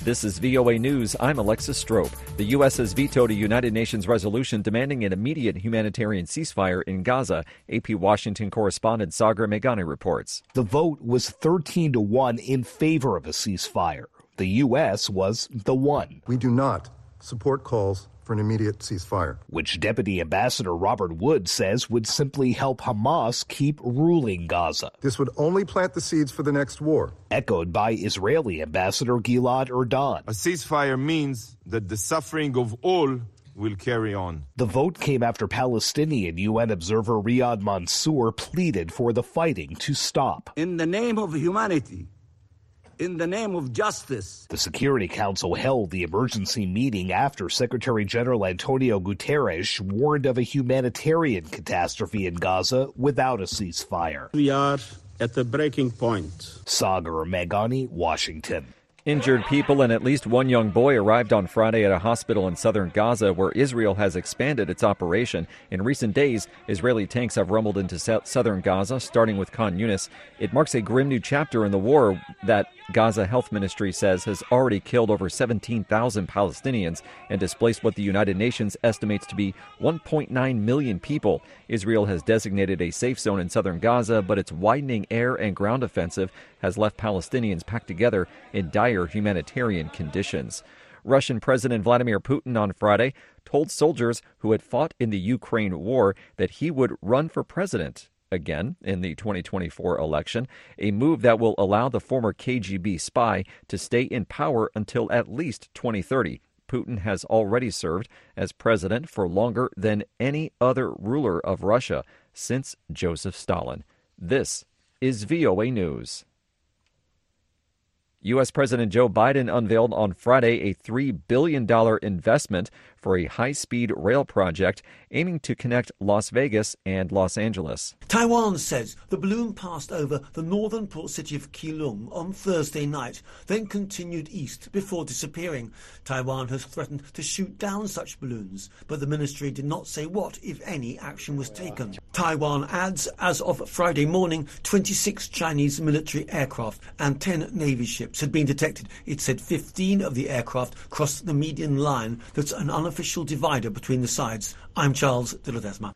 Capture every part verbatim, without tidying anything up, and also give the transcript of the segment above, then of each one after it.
This is V O A News. I'm Alexis Strope. The U S has vetoed a United Nations resolution demanding an immediate humanitarian ceasefire in Gaza. A P Washington correspondent Sagar Meghani reports. The vote was thirteen to one in favor of a ceasefire. The U S was the one. We do not support calls for an immediate ceasefire, which Deputy Ambassador Robert Wood says would simply help Hamas keep ruling Gaza. This would only plant the seeds for the next war. Echoed by Israeli Ambassador Gilad Erdan. A ceasefire means that the suffering of all will carry on. The vote came after Palestinian U N observer Riyad Mansour pleaded for the fighting to stop. In the name of humanity, in the name of justice. The Security Council held the emergency meeting after Secretary General Antonio Guterres warned of a humanitarian catastrophe in Gaza without a ceasefire. We are at the breaking point. Sagar Meghani, Washington. Injured people and at least one young boy arrived on Friday at a hospital in southern Gaza where Israel has expanded its operation. In recent days, Israeli tanks have rumbled into southern Gaza, starting with Khan Yunis. It marks a grim new chapter in the war that Gaza Health Ministry says has already killed over seventeen thousand Palestinians and displaced what the United Nations estimates to be one point nine million people. Israel has designated a safe zone in southern Gaza, but its widening air and ground offensive has left Palestinians packed together in dire humanitarian conditions. Russian President Vladimir Putin on Friday told soldiers who had fought in the Ukraine war that he would run for president again in the twenty twenty-four election, a move that will allow the former K G B spy to stay in power until at least twenty thirty. Putin has already served as president for longer than any other ruler of Russia since Joseph Stalin. This is V O A News. U S. President Joe Biden unveiled on Friday a three billion dollars investment for a high-speed rail project aiming to connect Las Vegas and Los Angeles. Taiwan says the balloon passed over the northern port city of Keelung on Thursday night, then continued east before disappearing. Taiwan has threatened to shoot down such balloons, but the ministry did not say what, if any, action was taken. Taiwan adds, as of Friday morning, twenty-six Chinese military aircraft and ten Navy ships had been detected. It said fifteen of the aircraft crossed the median line that's an unofficial divider between the sides. I'm Charles de Ledesma.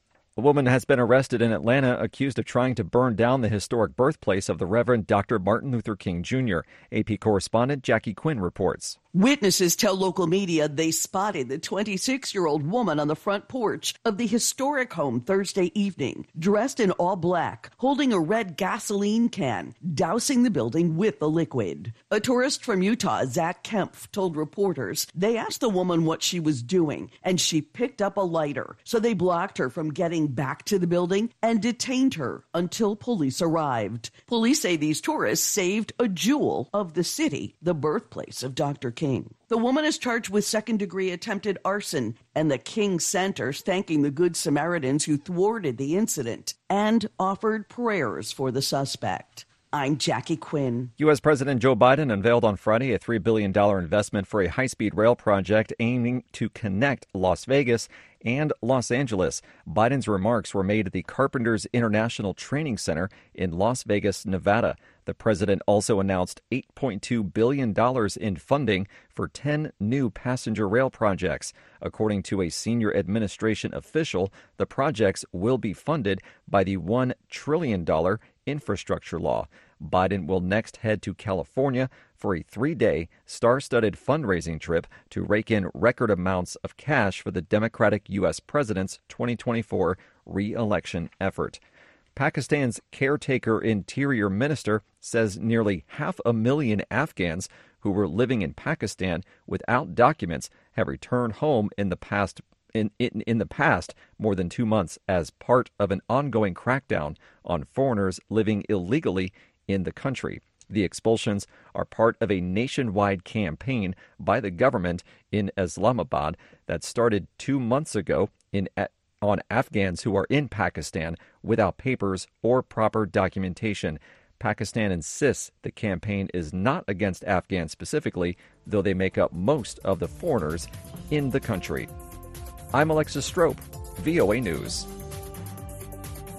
A woman has been arrested in Atlanta accused of trying to burn down the historic birthplace of the Reverend Doctor Martin Luther King Junior A P correspondent Jackie Quinn reports. Witnesses tell local media they spotted the twenty-six-year-old woman on the front porch of the historic home Thursday evening, dressed in all black, holding a red gasoline can, dousing the building with the liquid. A tourist from Utah, Zach Kempf, told reporters they asked the woman what she was doing, and she picked up a lighter, so they blocked her from getting back to the building and detained her until police arrived. Police say these tourists saved a jewel of the city, the birthplace of Doctor King. The woman is charged with second-degree attempted arson, and the King Center's thanking the Good Samaritans who thwarted the incident and offered prayers for the suspect. I'm Jackie Quinn. U S. President Joe Biden unveiled on Friday a three billion dollars investment for a high-speed rail project aiming to connect Las Vegas and Los Angeles. Biden's remarks were made at the Carpenters International Training Center in Las Vegas, Nevada. The president also announced eight point two billion dollars in funding for ten new passenger rail projects. According to a senior administration official, the projects will be funded by the one trillion dollars infrastructure law. Biden will next head to California for a three-day, star-studded fundraising trip to rake in record amounts of cash for the Democratic U S president's twenty twenty-four re-election effort. Pakistan's caretaker interior minister says nearly half a million Afghans who were living in Pakistan without documents have returned home in the past In, in, in the past more than two months as part of an ongoing crackdown on foreigners living illegally in the country. The expulsions are part of a nationwide campaign by the government in Islamabad that started two months ago in on Afghans who are in Pakistan without papers or proper documentation. Pakistan insists the campaign is not against Afghans specifically, though they make up most of the foreigners in the country. I'm Alexis Strope, V O A News.